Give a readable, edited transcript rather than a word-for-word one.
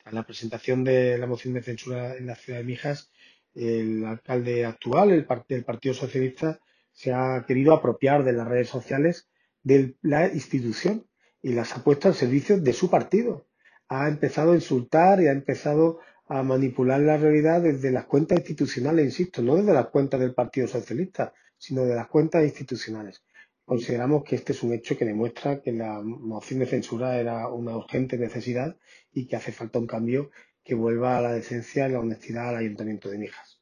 En la presentación de la moción de censura en la ciudad de Mijas, el alcalde actual, del Partido Socialista, se ha querido apropiar de las redes sociales de la institución y las ha puesto al servicio de su partido. Ha empezado a insultar y ha empezado a manipular la realidad desde las cuentas institucionales, insisto, no desde las cuentas del Partido Socialista, sino de las cuentas institucionales. Consideramos que este es un hecho que demuestra que la moción de censura era una urgente necesidad y que hace falta un cambio que vuelva a la decencia y la honestidad al Ayuntamiento de Mijas.